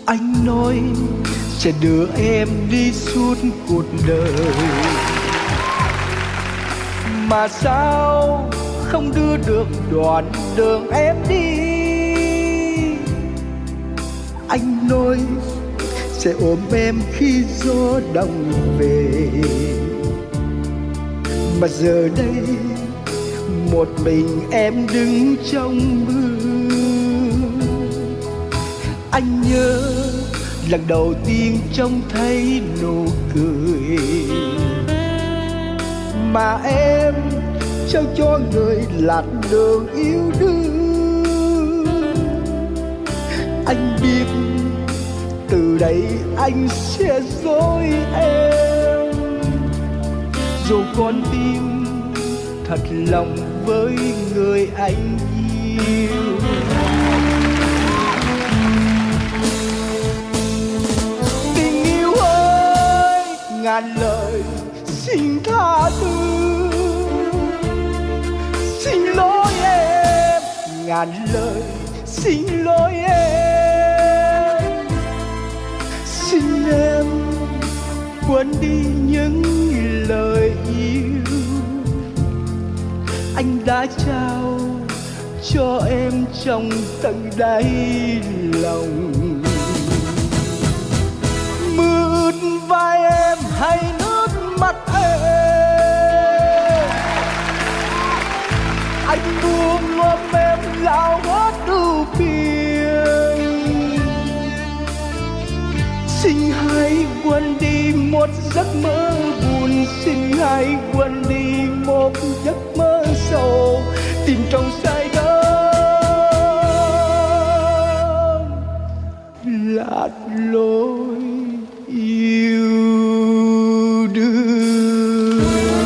Anh nói sẽ đưa em đi suốt cuộc đời, mà sao không đưa được đoạn đường em đi. Anh nói sẽ ôm em khi gió đông về, mà giờ đây một mình em đứng trong mưa. Anh nhớ lần đầu tiên trông thấy nụ cười mà em trao cho người lạc đường yêu đương. Anh biết từ đây anh sẽ dối em, dù con tim thật lòng với người anh yêu. Tình yêu ơi, ngàn lời xin tha thứ, xin lỗi em, ngàn lời xin lỗi em. Xin em quên đi những lời yêu anh đã trao cho em trong tận đáy lòng. Mưa ướt vai em hay nước mắt em, anh buông ôm em lao hết ưu phiền. Xin hãy quên đi một giấc mơ buồn, xin hãy quên đi một giấc mơ sầu, tìm trong say đắm lạc lối yêu đương.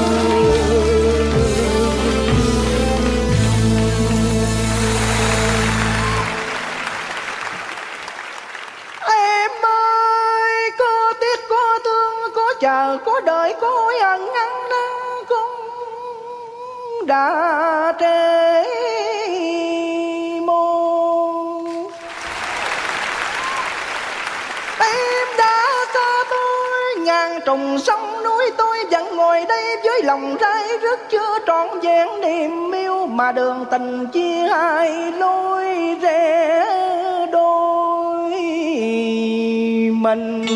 Em ơi, có tiếc có thương, có chờ có đợi, có hối hận ăn năn cũng đã trễ môn. Em đã xa tôi ngàn trùng sông núi, tôi vẫn ngồi đây với lòng rai rứt chưa trọn vẹn niềm yêu, mà đường tình chia hai lối rẽ đôi mình.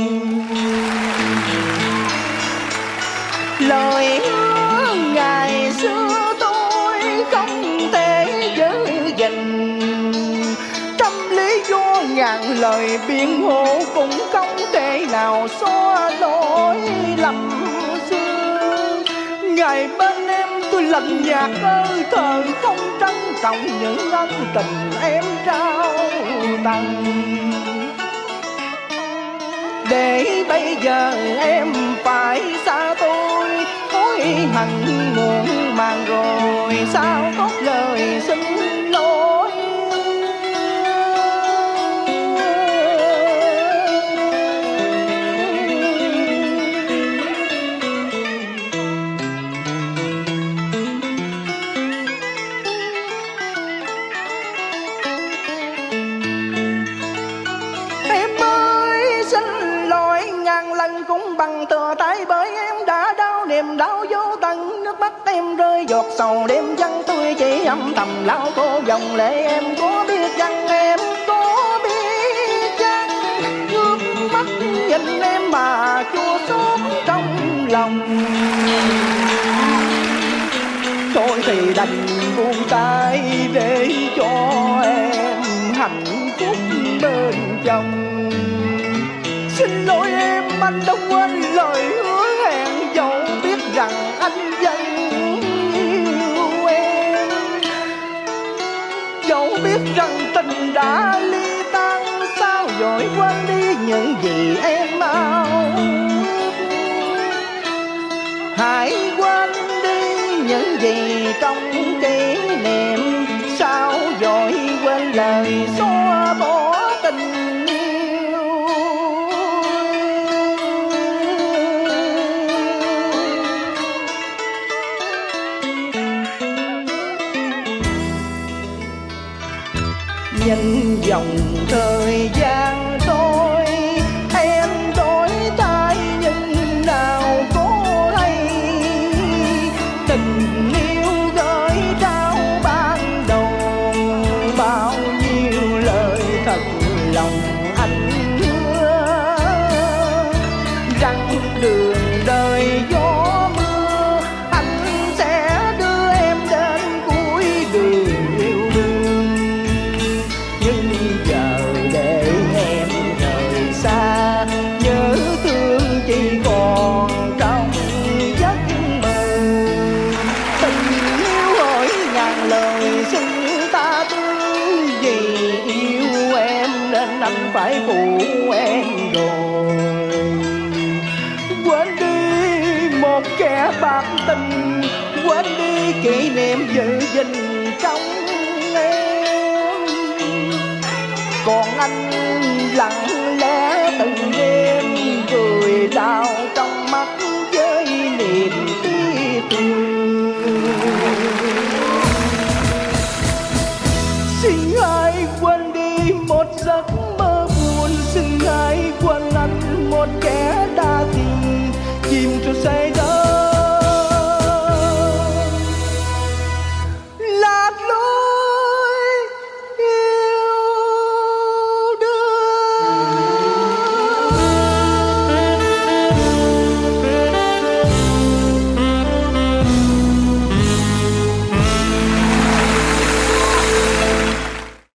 Lời hứa ngày xưa tôi không thể giữ gìn, trăm lý do ngàn lời biện hộ cũng không thể nào xóa lỗi lầm xưa. Ngày bên em tôi lạnh nhạt ơi thờ, không trân trọng những ân tình em trao tặng. Để bây giờ em phải xa tôi, hối hận muộn màng rồi sao có lời xin lỗi. Cũng bằng thừa tay bởi em đã đau niềm đau vô tận, nước mắt em rơi giọt sầu đêm vắng, tôi chỉ âm thầm lau khô dòng lệ. Em có biết rằng em có biết chăng, nước mắt nhìn em mà chua xót trong lòng. Thôi thì đành buông tay để cho em hạnh phúc bên chồng. Xin lỗi em, anh đã quên lời hứa hẹn, dẫu biết rằng anh vẫn yêu em, dẫu biết rằng tình đã ly tan, sao vội quên đi những gì em ao. Hãy quên đi những gì trong kỷ niệm, sao vội quên lời xóa bỏ tình. Nhìn dòng thời gian trôi lòng anh hứa rằng đường đời gió mưa anh sẽ đưa em đến cuối đường yêu đương. Nhưng giờ để em rời xa, nhớ thương chỉ còn trong giấc mơ. Tình yêu hỏi ngàn lời xin ta thương, vì yêu em nên anh phải phụ em rồi. Quên đi một kẻ bạc tình, quên đi kỷ niệm giữ gìn trong em. Còn anh lặng lẽ từng đêm cười đau trong mắt với niềm tiếc thương. Xin hãy quên đi một giấc